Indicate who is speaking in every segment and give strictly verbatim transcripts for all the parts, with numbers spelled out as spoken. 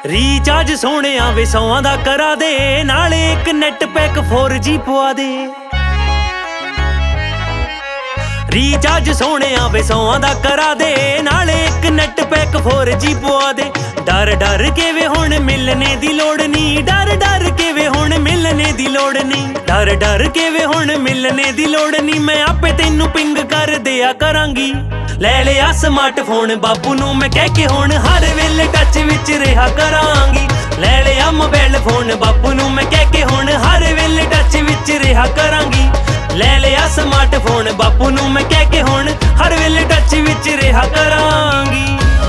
Speaker 1: Recharge ਸੋਹਣਿਆ ਵੇ ਸੌਆਂ ਦਾ ਕਰਾ ਦੇ, ਨਾਲੇ ਇੱਕ ਨੈਟ ਪੈਕ ਫੋਰ ਜੀ ਪਵਾ ਦੇ। ਰੀਚਾਰਜ ਸੋਹਣਿਆ ਵੇ ਸੌਆਂ ਦਾ ਕਰਾ ਦੇ, ਨਾਲੇ ਇੱਕ ਨੈਟ ਪੈਕ ਫੋਰ ਜੀ ਪਵਾ ਦੇ। ਡਰ ਡਰ ਕੇ ਵੇ ਹੁਣ ਮਿਲਣੇ ਦੀ ਲੋੜ ਨੀ, ਡਰ ਡਰ ਕੇ ਵੇ ਹੁਣ ਮਿਲਣੇ ਦੀ ਲੋੜ ਨੀ, ਡਰ ਡਰ ਕੇ ਵੇ ਹੁਣ ਮਿਲਣੇ ਦੀ ਲੋੜ ਨੀ। ਮੈਂ ਆਪੇ ਤੈਨੂੰ ਪਿੰਗ ਕਰ ਦਿਆ ਕਰਾਂਗੀ। ਲੈ ਲਿਆ ਸਮਾਰਟਫੋਨ ਬਾਪੂ ਨੂੰ ਮੈਂ ਕਹਿ ਕੇ, ਹੁਣ ਹਰ ਵੇਲੇ ਟੱਚ ਵਿੱਚ ਰਿਹਾ ਕਰਾਂਗੀ। ਲੈ ਲਿਆ ਮੋਬਾਈਲ ਫੋਨ ਬਾਪੂ ਨੂੰ ਮੈਂ ਕਹਿ ਕੇ, ਹੁਣ ਹਰ ਵੇਲੇ ਟੱਚ ਵਿੱਚ ਰਿਹਾ ਕਰਾਂਗੀ। ਲੈ ਲਿਆ ਸਮਾਰਟਫੋਨ ਬਾਪੂ ਨੂੰ ਮੈਂ ਕਹਿ ਕੇ, ਹੁਣ ਹਰ ਵੇਲੇ ਟੱਚ ਵਿੱਚ ਰਿਹਾ ਕਰਾਂਗੀ।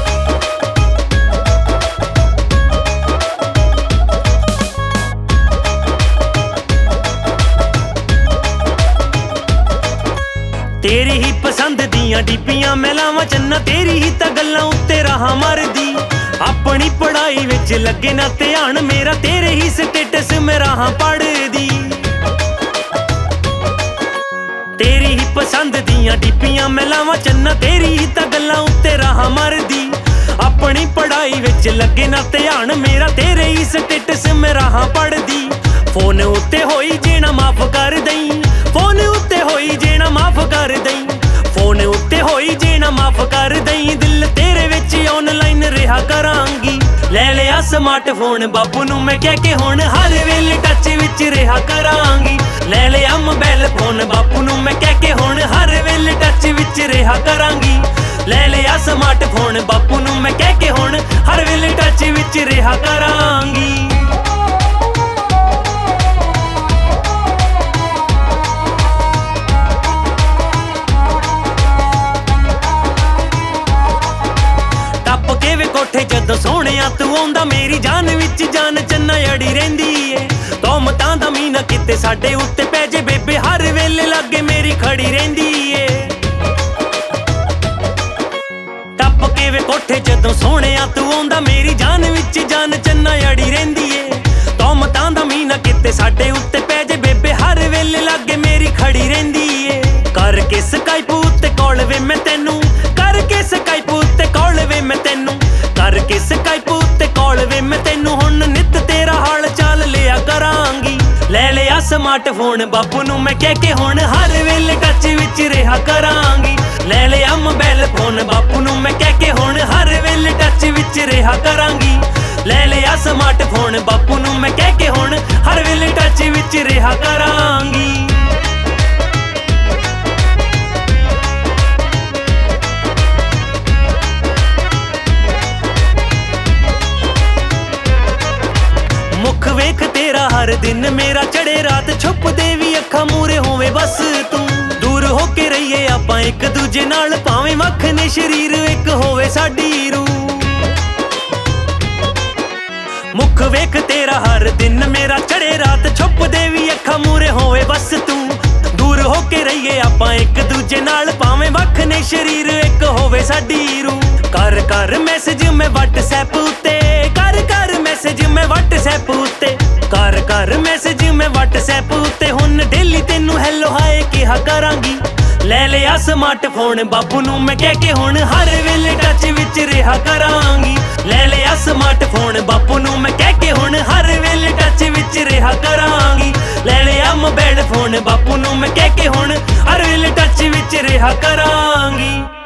Speaker 1: ਤੇਰੀ ਹੀ ਪਸੰਦ ਦੀਆਂ ਡੀਪੀਆਂ ਮੈਂ ਲਾਵਾਂ ਚੰਨਾ, ਤੇਰੀ ਹੀ ਤਾਂ ਗੱਲਾਂ ਉੱਤੇ ਰਹਾ ਮਰਦੀ। ਆਪਣੀ ਪੜ੍ਹਾਈ ਵਿੱਚ ਲੱਗੇ ਨਾ ਧਿਆਨ ਮੇਰਾ, ਤੇਰੇ ਹੀ ਸਟੇਟਸ ਮੈਂ ਰਹਾ ਪੜ੍ਹਦੀ। ਤੇਰੀ ਹੀ ਪਸੰਦ ਦੀਆਂ ਡੀਪੀਆਂ ਮੈਂ ਲਾਵਾਂ ਚੰਨਾ, ਤੇਰੀ ਹੀ ਤਾਂ ਗੱਲਾਂ ਉੱਤੇ ਰਹਾ ਮਰਦੀ। ਆਪਣੀ ਪੜ੍ਹਾਈ ਵਿੱਚ ਲੱਗੇ ਨਾ ਧਿਆਨ ਮੇਰਾ, ਤੇਰੇ ਹੀ ਸਟੇਟਸ ਮੈਂ ਰਹਾ ਪੜ੍ਹਦੀ। ਫੋਨ ਉੱਤੇ ਹੋਈ ਜੇਣਾ ਮਾਫ ਕਰ ਦਈ, ਫੋਨ ਉੱਤੇ ਹੋਈ ਜੇਣਾ ਮਾਫ ਕਰ ਦਈ, ਫੋਨ ਉੱਤੇ ਹੋਈ ਜੇਣਾ ਮਾਫ ਕਰ ਦਈ। ਦਿਲ ਤੇਰੇ ਵਿੱਚ ਆਨਲਾਈਨ ਰਿਹਾ ਕਰਾਂਗੀ। ਲੈ ਲਿਆ ਸਮਾਰਟਫੋਨ ਬਾਪੂ ਨੂੰ ਮੈਂ ਕਹਿ ਕੇ, ਹੁਣ ਹਰ ਵੇਲੇ ਟੱਚ ਵਿੱਚ ਰਿਹਾ ਕਰਾਂਗੀ। ਲੈ ਲਿਆ ਮੋਬਾਈਲ ਫੋਨ ਬਾਪੂ ਨੂੰ ਮੈਂ ਕਹਿ ਕੇ, ਹੁਣ ਹਰ ਵੇਲੇ ਟੱਚ ਵਿੱਚ ਰਿਹਾ ਕਰਾਂਗੀ। ਲੈ ਲਿਆ ਸਮਾਰਟਫੋਨ ਬਾਪੂ ਨੂੰ ਮੈਂ ਕਹਿ ਕੇ, ਹੁਣ ਹਰ ਵੇਲੇ ਟੱਚ ਵਿੱਚ ਰਿਹਾ ਕਰਾਂਗੀ। ਕੋਠੇ ਜਦੋਂ ਸੋਹਣਿਆ ਤੂੰ ਆਉਂਦਾ, ਮੇਰੀ ਜਾਨ ਵਿੱਚ ਜਾਨ ਚੰਨਾ ਅੜੀ ਰਹਿੰਦੀ ਏ। ਤੋਮਤਾਂ ਦਾ ਮੀਨਾ ਕਿਤੇ ਸਾਡੇ ਉੱਤੇ ਪੈ ਜੇ ਬੇਬੇ, ਹਰ ਵੇਲੇ ਲਾਗੇ ਮੇਰੀ ਖੜੀ ਰਹਿੰਦੀ ਏ। ਟੱਪ ਕੇ ਵੇ ਕੋਠੇ ਜਦੋਂ ਸੋਹਣਿਆ ਤੂੰ ਆਉਂਦਾ, ਮੇਰੀ ਜਾਨ ਵਿੱਚ ਜਾਨ ਚੰਨਾ ਅੜੀ ਰਹਿੰਦੀ ਏ। ਤੋਮਤਾਂ ਦਾ ਮੀਨਾ ਕਿਤੇ ਸਾਡੇ ਉੱਤੇ ਪੈ ਜੇ ਬੇਬੇ, ਹਰ ਵੇਲੇ ਲਾਗੇ ਮੇਰੀ ਖੜੀ ਰਹਿੰਦੀ ਏ। ਕਰਕੇ ਸਕਾਈਪ ਉੱਤੇ ਕਾਲ ਵੇ ਮੈਂ ਤੈਨੂੰ, ਕਰਕੇ ਸਕਾਈਪ ਉੱਤੇ ਕਾਲ ਵੇ ਮੈਂ ਤੈਨੂੰ, ਕਰਕੇ ਸਕਾਈਪ ਉੱਤੇ ਕਾਲ ਵੇ ਮੈਂ ਤੈਨੂੰ। ਹੁਣ ਨਿੱਤ ਤੇਰਾ ਹਾਲ ਚਾਲ ਲਿਆ ਕਰਾਂਗੀ। ਲੈ ਲਿਆ ਸਮਾਰਟਫੋਨ ਬਾਪੂ ਨੂੰ ਮੈਂ ਕਹਿ ਕੇ, ਹੁਣ ਹਰ ਵੇਲੇ ਟੱਚ ਵਿੱਚ ਰਿਹਾ ਕਰਾਂਗੀ। ਲੈ ਲਿਆ ਮੋਬਾਈਲ ਫੋਨ ਬਾਪੂ ਨੂੰ ਮੈਂ ਕਹਿ ਕੇ, ਹੁਣ ਹਰ ਵੇਲੇ ਟੱਚ ਵਿੱਚ ਰਿਹਾ ਕਰਾਂਗੀ। ਲੈ ਲਿਆ ਸਮਾਰਟਫੋਨ ਬਾਪੂ ਨੂੰ ਮੈਂ ਕਹਿ ਕੇ, ਹੁਣ ਹਰ ਵੇਲੇ ਟੱਚ ਵਿੱਚ ਰਿਹਾ ਕਰਾਂਗੀ। ਮੁੱਖ ਵੇਖ ਤੇਰਾ ਹਰ ਦਿਨ ਮੇਰਾ ਚੜੇ ਰਾਤ, ਛੁਪਦੇ ਵੀ ਅੱਖਾਂ ਮੂਰੇ ਹੋਵੇ ਬਸ ਤੂੰ। ਦੂਰ ਹੋ ਕੇ ਰਹੀਏ ਆਪਾਂ ਇੱਕ ਦੂਜੇ ਨਾਲ, ਭਾਵੇਂ ਵੱਖ ਨੇ ਸ਼ਰੀਰ ਇੱਕ ਹੋਵੇ ਸਾਡੀ ਰੂਹ। ਮੁੱਖ ਵੇਖ ਤੇਰਾ ਹਰ ਦਿਨ ਮੇਰਾ ਚੜੇ ਰਾਤ, ਛੁਪਦੇ ਵੀ ਅੱਖਾਂ ਮੂਰੇ ਹੋਵੇ ਬਸ ਤੂੰ। ਦੂਰ ਹੋ ਕੇ ਰਹੀਏ ਆਪਾਂ ਇੱਕ ਦੂਜੇ ਨਾਲ, ਭਾਵੇਂ ਵੱਖ ਨੇ ਸ਼ਰੀਰ ਇੱਕ ਹੋਵੇ ਸਾਡੀ ਰੂਹ। ਕਰ ਕਰ ਮੈਸੇਜ ਮੈਂ ਵਟਸਐਪ ਉੱਤੇ, ਕਰ ਕਰ ਮੈਸੇਜ ਮੈਂ ਵਟਸਐਪ ਉੱਤੇ, ਕਰ ਕਰ ਮੈਸੇਜ ਮੈਂ ਵਟਸਐਪ ਉੱਤੇ। ਹੁਣ ਡੇਲੀ ਤੈਨੂੰ ਹੈਲੋ ਹਾਏ ਕਿਹਾ ਕਰਾਂਗੀ। ਲੈ ਲਿਆ ਸਮਾਰਟਫੋਨ ਬਾਪੂ ਨੂੰ ਮੈਂ ਕਹਿ ਕੇ, ਹੁਣ ਹਰ ਵੇਲੇ ਟੱਚ ਵਿੱਚ ਰਿਹਾ ਕਰਾਂਗੀ। ਲੈ ਲਿਆ ਸਮਾਰਟਫੋਨ ਬਾਪੂ ਨੂੰ ਮੈਂ ਕਹਿ ਕੇ, ਹੁਣ ਹਰ ਵੇਲੇ ਟੱਚ ਵਿੱਚ ਰਿਹਾ ਕਰਾਂਗੀ। ਲੈ ਲਿਆ ਮੋਬਾਈਲ ਫੋਨ ਬਾਪੂ ਨੂੰ ਮੈਂ ਕਹਿ ਕੇ, ਹੁਣ ਹਰ ਵੇਲੇ ਟੱਚ ਵਿੱਚ ਰਿਹਾ ਕਰਾਂਗੀ।